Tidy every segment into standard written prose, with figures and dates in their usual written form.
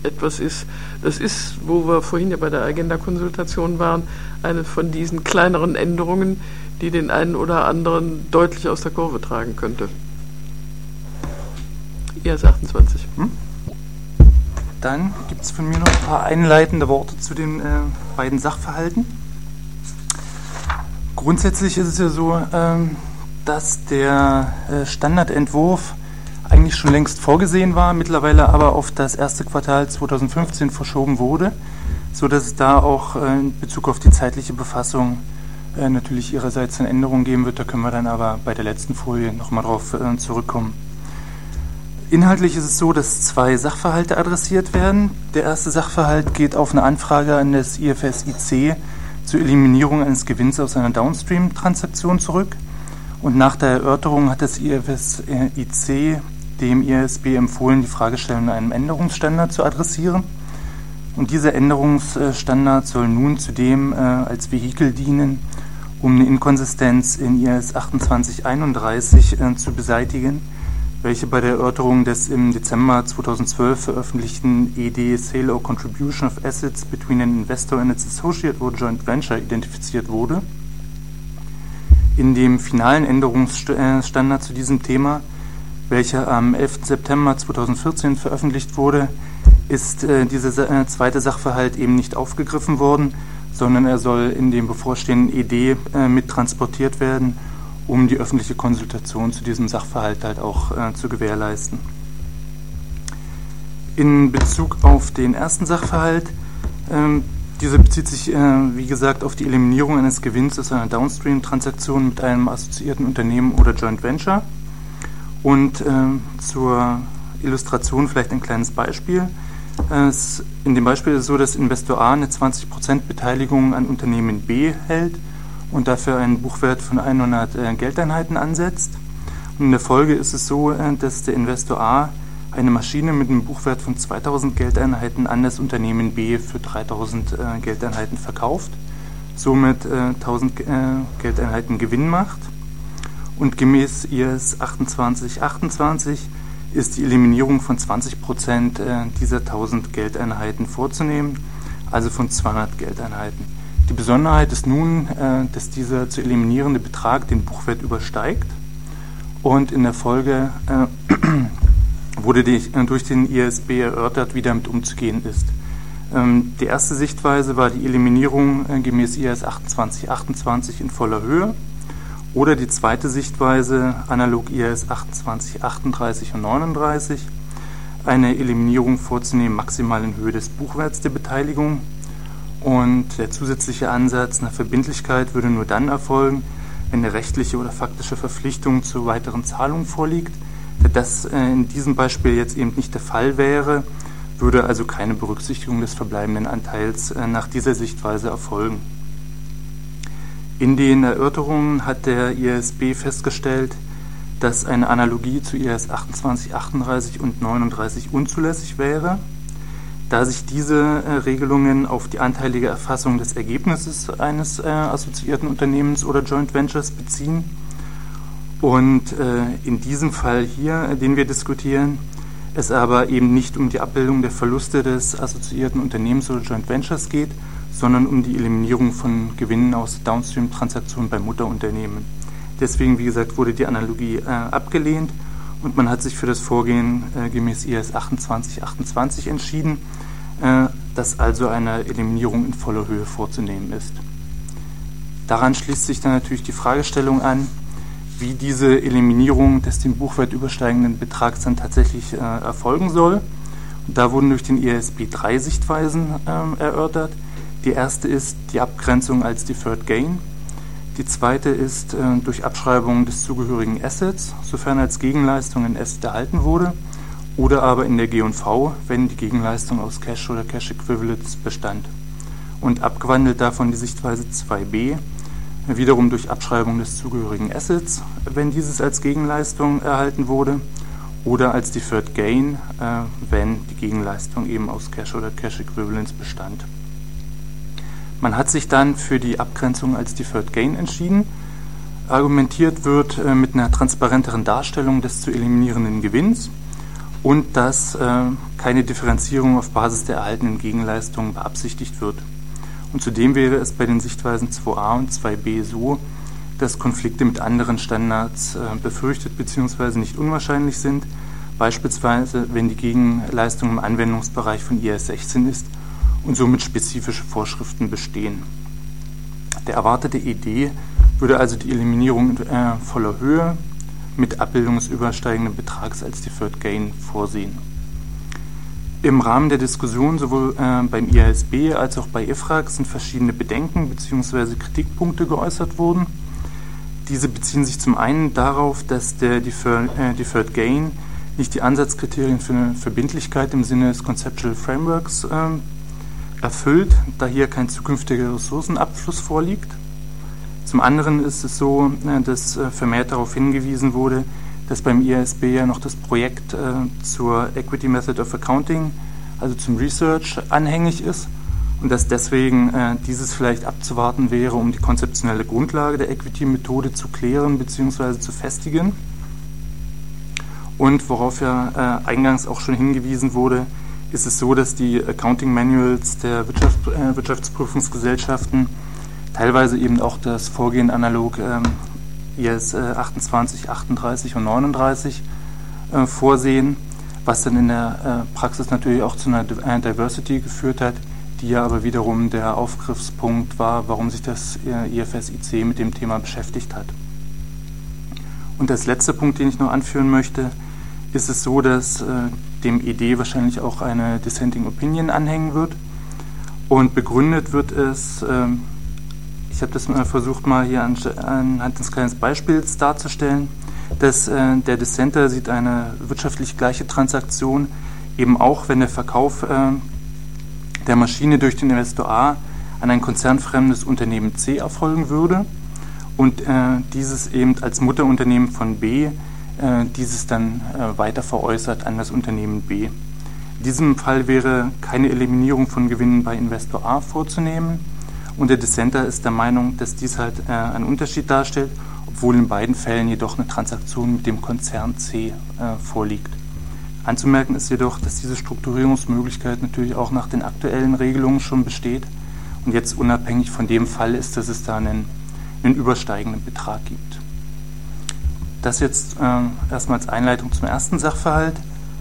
etwas ist. Das ist, wo wir vorhin ja bei der Agenda-Konsultation waren, eine von diesen kleineren Änderungen, die den einen oder anderen deutlich aus der Kurve tragen könnte. IAS 28. Dann gibt es von mir noch ein paar einleitende Worte zu den beiden Sachverhalten. Grundsätzlich ist es ja so, dass der Standardentwurf eigentlich schon längst vorgesehen war, mittlerweile aber auf das erste Quartal 2015 verschoben wurde, sodass es da auch in Bezug auf die zeitliche Befassung natürlich ihrerseits eine Änderung geben wird. Da können wir dann aber bei der letzten Folie nochmal drauf zurückkommen. Inhaltlich ist es so, dass 2 Sachverhalte adressiert werden. Der erste Sachverhalt geht auf eine Anfrage an das IFS-IC zur Eliminierung eines Gewinns aus einer Downstream-Transaktion zurück. Und nach der Erörterung hat das IFS-IC dem IASB empfohlen, die Fragestellung in einem Änderungsstandard zu adressieren. Und dieser Änderungsstandard soll nun zudem als Vehikel dienen, um eine Inkonsistenz in IAS 2831 zu beseitigen, welche bei der Erörterung des im Dezember 2012 veröffentlichten ED Sale or Contribution of Assets between an Investor and its Associate or Joint Venture identifiziert wurde. In dem finalen Änderungsstandard zu diesem Thema, welcher am 11. September 2014 veröffentlicht wurde, ist dieser zweite Sachverhalt eben nicht aufgegriffen worden, sondern er soll in dem bevorstehenden ED mit transportiert werden, um die öffentliche Konsultation zu diesem Sachverhalt halt auch zu gewährleisten. In Bezug auf den ersten Sachverhalt, dieser bezieht sich, wie gesagt, auf die Eliminierung eines Gewinns aus einer Downstream-Transaktion mit einem assoziierten Unternehmen oder Joint Venture. Und zur Illustration vielleicht ein kleines Beispiel. In dem Beispiel ist es so, dass Investor A eine 20% Beteiligung an Unternehmen B hält und dafür einen Buchwert von 100 Geldeinheiten ansetzt. Und in der Folge ist es so, dass der Investor A eine Maschine mit einem Buchwert von 2000 Geldeinheiten an das Unternehmen B für 3000 Geldeinheiten verkauft, somit 1000 Geldeinheiten Gewinn macht. Und gemäß IAS 2828 ist die Eliminierung von 20% dieser 1000 Geldeinheiten vorzunehmen, also von 200 Geldeinheiten. Die Besonderheit ist nun, dass dieser zu eliminierende Betrag den Buchwert übersteigt und in der Folge wurde durch den IASB erörtert, wie damit umzugehen ist. Die erste Sichtweise war die Eliminierung gemäß IAS 2828 in voller Höhe oder die zweite Sichtweise, analog IAS 2838 und 39, eine Eliminierung vorzunehmen maximal in Höhe des Buchwerts der Beteiligung. Und der zusätzliche Ansatz einer Verbindlichkeit würde nur dann erfolgen, wenn eine rechtliche oder faktische Verpflichtung zur weiteren Zahlung vorliegt. Da das in diesem Beispiel jetzt eben nicht der Fall wäre, würde also keine Berücksichtigung des verbleibenden Anteils nach dieser Sichtweise erfolgen. In den Erörterungen hat der IASB festgestellt, dass eine Analogie zu IAS 2838 und 39 unzulässig wäre, da sich diese Regelungen auf die anteilige Erfassung des Ergebnisses eines assoziierten Unternehmens oder Joint Ventures beziehen. Und in diesem Fall hier, den wir diskutieren, es aber eben nicht um die Abbildung der Verluste des assoziierten Unternehmens oder Joint Ventures geht, sondern um die Eliminierung von Gewinnen aus Downstream-Transaktionen bei Mutterunternehmen. Deswegen, wie gesagt, wurde die Analogie abgelehnt und man hat sich für das Vorgehen gemäß IAS 2828 entschieden, dass also eine Eliminierung in voller Höhe vorzunehmen ist. Daran schließt sich dann natürlich die Fragestellung an, wie diese Eliminierung des den Buchwert übersteigenden Betrags dann tatsächlich erfolgen soll. Und da wurden durch den IASB 3 Sichtweisen erörtert. Die erste ist die Abgrenzung als Deferred Gain. Die zweite ist durch Abschreibung des zugehörigen Assets, sofern als Gegenleistung ein Asset erhalten wurde, oder aber in der G&V, wenn die Gegenleistung aus Cash oder Cash Equivalents bestand. Und abgewandelt davon die Sichtweise 2b, wiederum durch Abschreibung des zugehörigen Assets, wenn dieses als Gegenleistung erhalten wurde, oder als Deferred Gain, wenn die Gegenleistung eben aus Cash oder Cash Equivalents bestand. Man hat sich dann für die Abgrenzung als Deferred Gain entschieden. Argumentiert wird mit einer transparenteren Darstellung des zu eliminierenden Gewinns und dass keine Differenzierung auf Basis der erhaltenen Gegenleistungen beabsichtigt wird. Und zudem wäre es bei den Sichtweisen 2a und 2b so, dass Konflikte mit anderen Standards befürchtet bzw. nicht unwahrscheinlich sind, beispielsweise wenn die Gegenleistung im Anwendungsbereich von IS 16 ist und somit spezifische Vorschriften bestehen. Der erwartete ED würde also die Eliminierung in voller Höhe mit Abbildung des übersteigenden Betrags als Deferred Gain vorsehen. Im Rahmen der Diskussion sowohl beim IASB als auch bei IFRAG sind verschiedene Bedenken bzw. Kritikpunkte geäußert worden. Diese beziehen sich zum einen darauf, dass der Deferred Gain nicht die Ansatzkriterien für eine Verbindlichkeit im Sinne des Conceptual Frameworks erfüllt, da hier kein zukünftiger Ressourcenabfluss vorliegt. Zum anderen ist es so, dass vermehrt darauf hingewiesen wurde, dass beim IASB ja noch das Projekt zur Equity Method of Accounting, also zum Research, anhängig ist und dass deswegen dieses vielleicht abzuwarten wäre, um die konzeptionelle Grundlage der Equity-Methode zu klären bzw. zu festigen. Und worauf ja eingangs auch schon hingewiesen wurde, ist es so, dass die Accounting Manuals der Wirtschaftsprüfungsgesellschaften teilweise eben auch das Vorgehen analog IS 28, 38 und 39 vorsehen, was dann in der Praxis natürlich auch zu einer Diversity geführt hat, die ja aber wiederum der Aufgriffspunkt war, warum sich das IFS-IC mit dem Thema beschäftigt hat. Und als letzter Punkt, den ich noch anführen möchte, ist es so, dass dem ED wahrscheinlich auch eine Dissenting Opinion anhängen wird. Und begründet wird es, ich habe das mal versucht, mal hier anhand eines kleinen Beispiels darzustellen, dass der Dissenter sieht eine wirtschaftlich gleiche Transaktion, eben auch, wenn der Verkauf der Maschine durch den Investor A an ein konzernfremdes Unternehmen C erfolgen würde und dieses eben als Mutterunternehmen von B dieses dann weiter veräußert an das Unternehmen B. In diesem Fall wäre keine Eliminierung von Gewinnen bei Investor A vorzunehmen und der Dissenter ist der Meinung, dass dies halt einen Unterschied darstellt, obwohl in beiden Fällen jedoch eine Transaktion mit dem Konzern C vorliegt. Anzumerken ist jedoch, dass diese Strukturierungsmöglichkeit natürlich auch nach den aktuellen Regelungen schon besteht und jetzt unabhängig von dem Fall ist, dass es da einen übersteigenden Betrag gibt. Das jetzt erstmal als Einleitung zum ersten Sachverhalt.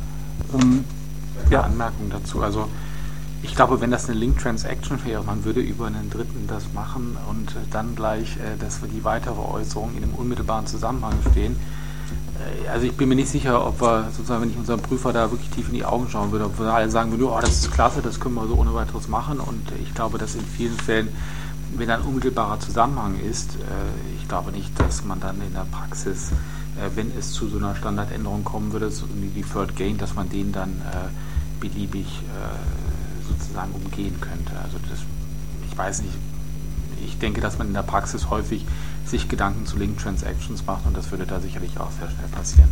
Ja, Anmerkung dazu. Also ich glaube, wenn das eine Linked Transaction wäre, man würde über einen Dritten das machen und dann gleich, dass die weitere Äußerung in einem unmittelbaren Zusammenhang stehen. Also ich bin mir nicht sicher, ob wir sozusagen, wenn ich unserem Prüfer da wirklich tief in die Augen schauen würde, ob wir alle sagen würden, oh, das ist klasse, das können wir so ohne weiteres machen. Und ich glaube, dass in vielen Fällen, wenn ein unmittelbarer Zusammenhang ist, ich glaube nicht, dass man dann in der Praxis, wenn es zu so einer Standardänderung kommen würde, so die Deferred Gain, dass man den dann beliebig sozusagen umgehen könnte. Also das, ich weiß nicht, ich denke, dass man in der Praxis häufig sich Gedanken zu Linked Transactions macht und das würde da sicherlich auch sehr schnell passieren.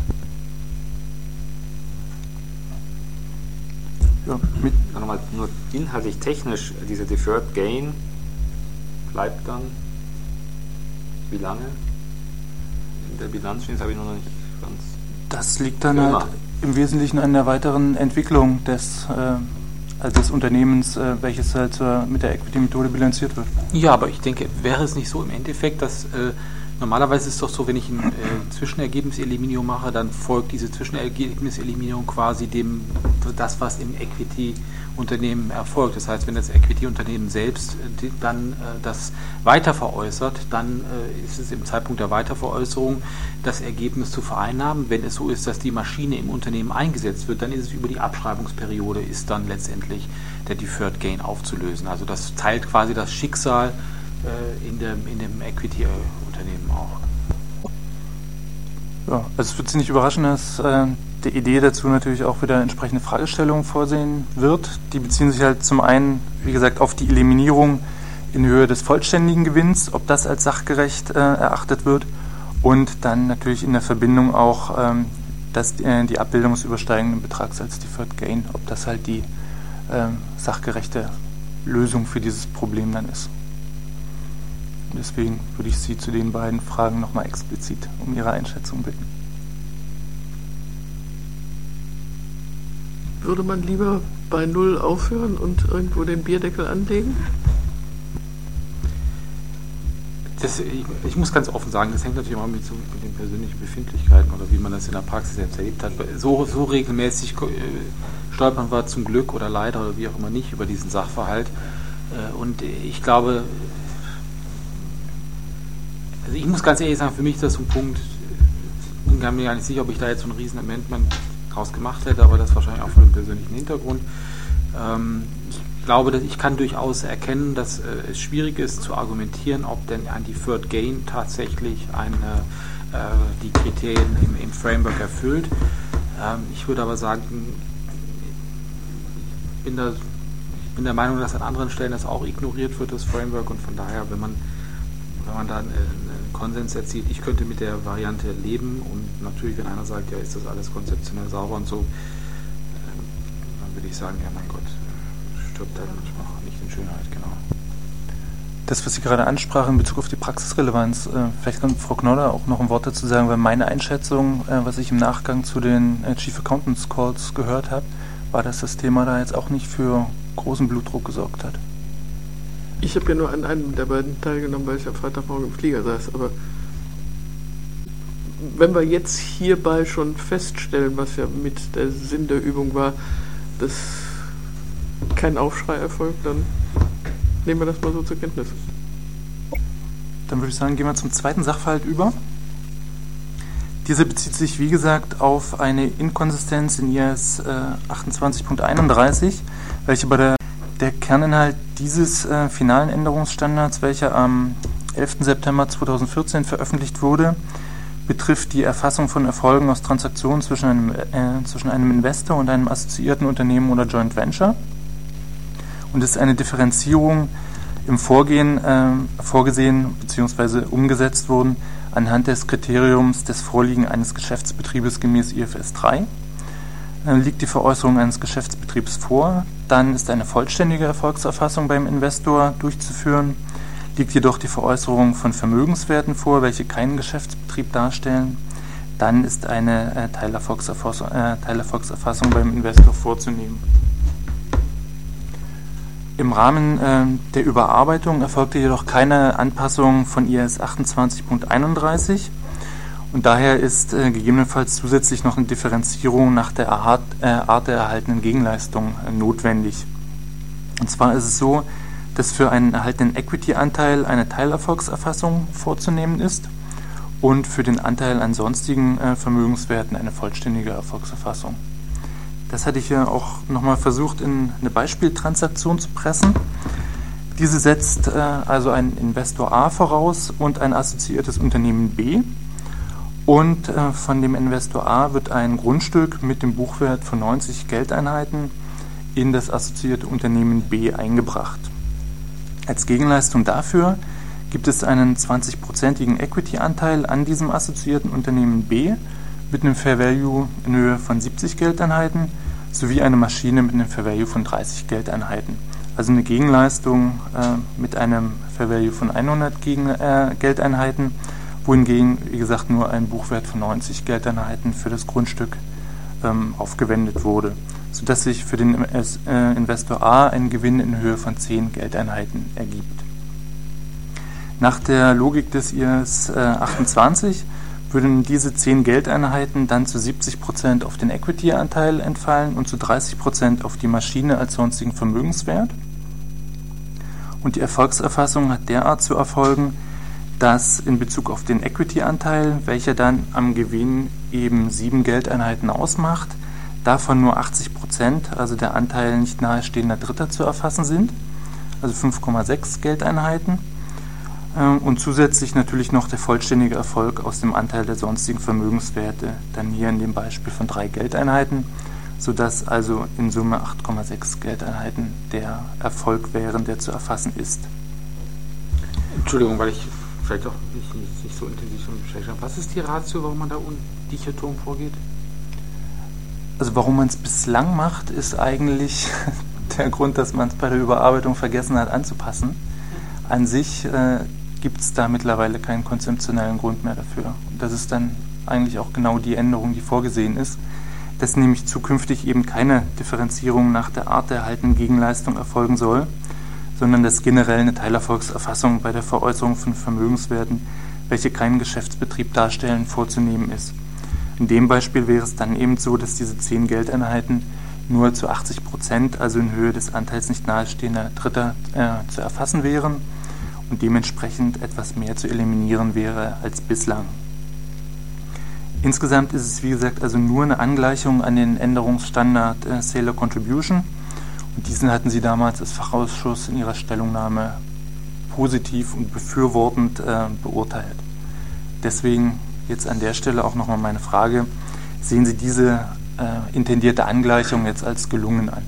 Ja, nochmal nur inhaltlich technisch, dieser Deferred Gain bleibt dann wie lange? In der Bilanz stehen, das habe ich noch nicht ganz. Das liegt dann halt im Wesentlichen an der weiteren Entwicklung des Unternehmens, welches halt mit der Equity-Methode bilanziert wird. Ja, aber ich denke, wäre es nicht so im Endeffekt, dass normalerweise ist es doch so, wenn ich ein Zwischenergebniseliminierung mache, dann folgt diese Zwischenergebniseliminierung quasi das, was im Equity-Unternehmen erfolgt. Das heißt, wenn das Equity-Unternehmen selbst dann das weiterveräußert, dann ist es im Zeitpunkt der Weiterveräußerung das Ergebnis zu vereinnahmen. Wenn es so ist, dass die Maschine im Unternehmen eingesetzt wird, dann ist es über die Abschreibungsperiode, ist dann letztendlich der Deferred Gain aufzulösen. Also das teilt quasi das Schicksal in dem Equity-Unternehmen auch. Ja, also es wird Sie nicht überraschen, dass die Idee dazu natürlich auch wieder entsprechende Fragestellungen vorsehen wird. Die beziehen sich halt zum einen, wie gesagt, auf die Eliminierung in Höhe des vollständigen Gewinns, ob das als sachgerecht erachtet wird und dann natürlich in der Verbindung auch die Abbildung des übersteigenden Betrags als Deferred Gain, ob das halt die sachgerechte Lösung für dieses Problem dann ist. Deswegen würde ich Sie zu den beiden Fragen nochmal explizit um Ihre Einschätzung bitten. würde man lieber bei Null aufhören und irgendwo den Bierdeckel anlegen? Ich muss ganz offen sagen, das hängt natürlich immer mit den persönlichen Befindlichkeiten oder wie man das in der Praxis selbst erlebt hat. So regelmäßig stolpern wir zum Glück oder leider oder wie auch immer nicht über diesen Sachverhalt. Und ich glaube, also ich muss ganz ehrlich sagen, für mich ist das so ein Punkt, ich bin mir gar nicht sicher, ob ich da jetzt so ein riesen Amendment draus gemacht hätte, aber das wahrscheinlich auch von dem persönlichen Hintergrund. Ich glaube, dass ich kann durchaus erkennen, dass es schwierig ist zu argumentieren, ob denn ein Deferred Gain tatsächlich die Kriterien im Framework erfüllt. Ich würde aber sagen, ich bin der Meinung, dass an anderen Stellen das auch ignoriert wird, das Framework, und von daher, wenn man da einen Konsens erzielt, ich könnte mit der Variante leben, und natürlich, wenn einer sagt, ja, ist das alles konzeptionell sauber und so, dann würde ich sagen, ja, mein Gott, stirbt halt manchmal nicht in Schönheit, genau. Das, was Sie gerade ansprachen in Bezug auf die Praxisrelevanz, vielleicht kann Frau Knodder auch noch ein Wort dazu sagen, weil meine Einschätzung, was ich im Nachgang zu den Chief Accountants Calls gehört habe, war, dass das Thema da jetzt auch nicht für großen Blutdruck gesorgt hat. Ich habe ja nur an einem der beiden teilgenommen, weil ich am Freitagmorgen im Flieger saß, aber wenn wir jetzt hierbei schon feststellen, was ja mit der Sinn der Übung war, dass kein Aufschrei erfolgt, dann nehmen wir das mal so zur Kenntnis. Dann würde ich sagen, gehen wir zum zweiten Sachverhalt über. Dieser bezieht sich, wie gesagt, auf eine Inkonsistenz in IAS 28.31, welche bei der Kerninhalt dieses finalen Änderungsstandards, welcher am 11. September 2014 veröffentlicht wurde, betrifft die Erfassung von Erfolgen aus Transaktionen zwischen einem Investor und einem assoziierten Unternehmen oder Joint Venture, und ist eine Differenzierung im Vorgehen vorgesehen bzw. umgesetzt worden anhand des Kriteriums des Vorliegen eines Geschäftsbetriebes gemäß IFRS 3. Liegt die Veräußerung eines Geschäftsbetriebs vor, dann ist eine vollständige Erfolgserfassung beim Investor durchzuführen. Liegt jedoch die Veräußerung von Vermögenswerten vor, welche keinen Geschäftsbetrieb darstellen, dann ist eine Teilerfolgserfassung beim Investor vorzunehmen. Im Rahmen der Überarbeitung erfolgte jedoch keine Anpassung von IAS 28.31 und daher ist gegebenenfalls zusätzlich noch eine Differenzierung nach der Art der erhaltenen Gegenleistung notwendig. Und zwar ist es so, dass für einen erhaltenen Equity-Anteil eine Teilerfolgserfassung vorzunehmen ist und für den Anteil an sonstigen Vermögenswerten eine vollständige Erfolgserfassung. Das hatte ich ja auch nochmal versucht, in eine Beispieltransaktion zu pressen. Diese setzt also einen Investor A voraus und ein assoziiertes Unternehmen B. Und von dem Investor A wird ein Grundstück mit dem Buchwert von 90 Geldeinheiten in das assoziierte Unternehmen B eingebracht. Als Gegenleistung dafür gibt es einen 20%igen Equity-Anteil an diesem assoziierten Unternehmen B mit einem Fair Value in Höhe von 70 Geldeinheiten sowie eine Maschine mit einem Fair Value von 30 Geldeinheiten. Also eine Gegenleistung mit einem Fair Value von 100 Geldeinheiten, wohingegen, wie gesagt, nur ein Buchwert von 90 Geldeinheiten für das Grundstück aufgewendet wurde, sodass sich für den Investor A ein Gewinn in Höhe von 10 Geldeinheiten ergibt. Nach der Logik des IAS 28 würden diese 10 Geldeinheiten dann zu 70% auf den Equity-Anteil entfallen und zu 30% auf die Maschine als sonstigen Vermögenswert. Und die Erfolgserfassung hat derart zu erfolgen, dass in Bezug auf den Equity-Anteil, welcher dann am Gewinn eben 7 Geldeinheiten ausmacht, davon nur 80%, also der Anteil nicht nahestehender Dritter, zu erfassen sind, also 5,6 Geldeinheiten. Und zusätzlich natürlich noch der vollständige Erfolg aus dem Anteil der sonstigen Vermögenswerte, dann hier in dem Beispiel von 3 Geldeinheiten, sodass also in Summe 8,6 Geldeinheiten der Erfolg wären, der zu erfassen ist. Entschuldigung, weil ich vielleicht auch nicht so intensiv beschäftigt habe. Was ist die Ratio, warum man da undichotom vorgeht? Also warum man es bislang macht, ist eigentlich der Grund, dass man es bei der Überarbeitung vergessen hat anzupassen. An sich gibt es da mittlerweile keinen konzeptionellen Grund mehr dafür. Und das ist dann eigentlich auch genau die Änderung, die vorgesehen ist. dass nämlich zukünftig eben keine Differenzierung nach der Art der erhaltenen Gegenleistung erfolgen soll, sondern dass generell eine Teilerfolgserfassung bei der Veräußerung von Vermögenswerten, welche keinen Geschäftsbetrieb darstellen, vorzunehmen ist. In dem Beispiel wäre es dann eben so, dass diese 10 Geldeinheiten nur zu 80%, also in Höhe des Anteils nicht nahestehender Dritter, zu erfassen wären und dementsprechend etwas mehr zu eliminieren wäre als bislang. Insgesamt ist es, wie gesagt, also nur eine Angleichung an den Änderungsstandard Sailor Contribution, und diesen hatten Sie damals als Fachausschuss in Ihrer Stellungnahme positiv und befürwortend beurteilt. Deswegen jetzt an der Stelle auch nochmal meine Frage: Sehen Sie diese intendierte Angleichung jetzt als gelungen an?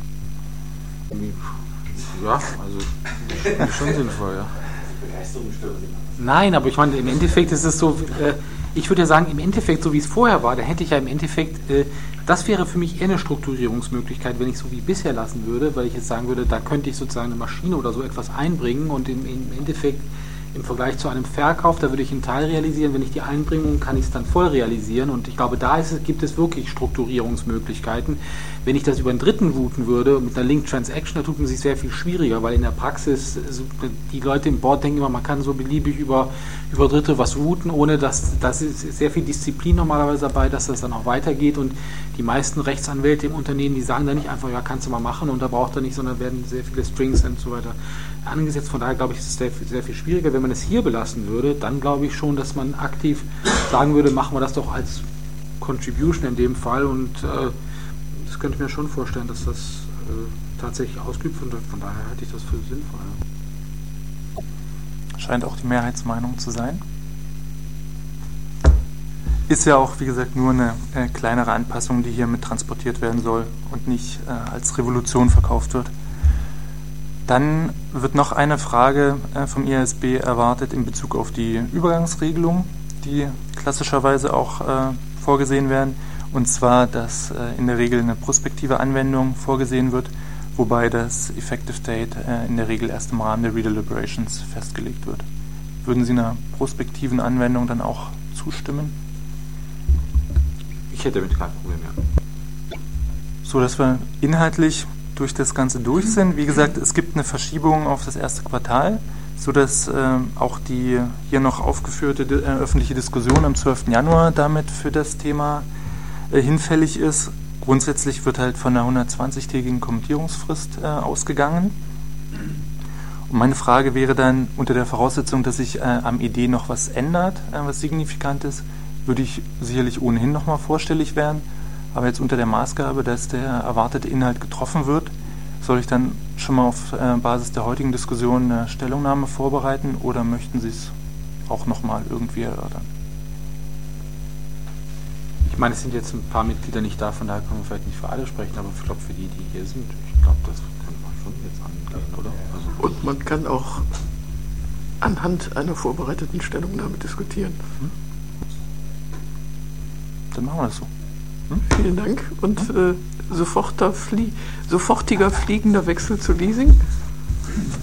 Ja, also schon sinnvoll, ja. Nein, aber ich meine, im Endeffekt ist es so, ich würde ja sagen, im Endeffekt, so wie es vorher war, da hätte ich ja im Endeffekt, das wäre für mich eher eine Strukturierungsmöglichkeit, wenn ich so wie bisher lassen würde, weil ich jetzt sagen würde, da könnte ich sozusagen eine Maschine oder so etwas einbringen und im Endeffekt im Vergleich zu einem Verkauf, da würde ich einen Teil realisieren, wenn ich die Einbringung, kann ich es dann voll realisieren, und ich glaube, gibt es wirklich Strukturierungsmöglichkeiten. Wenn ich das über einen Dritten routen würde, mit einer Linked Transaction, da tut man sich sehr viel schwieriger, weil in der Praxis die Leute im Board denken immer, man kann so beliebig über Dritte was routen, ohne dass das ist sehr viel Disziplin normalerweise dabei, dass das dann auch weitergeht, und die meisten Rechtsanwälte im Unternehmen, die sagen dann nicht einfach, ja, kannst du mal machen und da braucht er nicht, sondern werden sehr viele Strings und so weiter angesetzt. Von daher glaube ich, ist es sehr viel schwieriger. Wenn man es hier belassen würde, dann glaube ich schon, dass man aktiv sagen würde, machen wir das doch als Contribution in dem Fall, und das könnte ich mir schon vorstellen, dass das tatsächlich ausgeübt wird. Von daher halte ich das für sinnvoll. Scheint auch die Mehrheitsmeinung zu sein. Ist ja auch, wie gesagt, nur eine kleinere Anpassung, die hier mit transportiert werden soll und nicht als Revolution verkauft wird. Dann wird noch eine Frage vom IASB erwartet in Bezug auf die Übergangsregelungen, die klassischerweise auch vorgesehen werden, und zwar, dass in der Regel eine prospektive Anwendung vorgesehen wird, wobei das Effective Date in der Regel erst im Rahmen der Redeliberations festgelegt wird. Würden Sie einer prospektiven Anwendung dann auch zustimmen? Ich hätte damit kein Problem, ja. So, dass wir inhaltlich durch das Ganze durch sind. Wie gesagt, es gibt eine Verschiebung auf das erste Quartal, sodass auch die hier noch aufgeführte öffentliche Diskussion am 12. Januar damit für das Thema hinfällig ist. Grundsätzlich wird halt von einer 120-tägigen Kommentierungsfrist ausgegangen. Und meine Frage wäre dann, unter der Voraussetzung, dass sich am Idee noch was ändert, was signifikant ist, würde ich sicherlich ohnehin nochmal vorstellig werden. Aber jetzt unter der Maßgabe, dass der erwartete Inhalt getroffen wird, soll ich dann schon mal auf Basis der heutigen Diskussion eine Stellungnahme vorbereiten, oder möchten Sie es auch nochmal irgendwie erörtern? Ich meine, es sind jetzt ein paar Mitglieder nicht da, von daher können wir vielleicht nicht für alle sprechen, aber ich glaube, für die hier sind, ich glaube, das könnte man schon jetzt angehen, oder? Also und man kann auch anhand einer vorbereiteten Stellungnahme diskutieren. Dann machen wir das so. Vielen Dank. Und sofortiger fliegender Wechsel zu Leasing.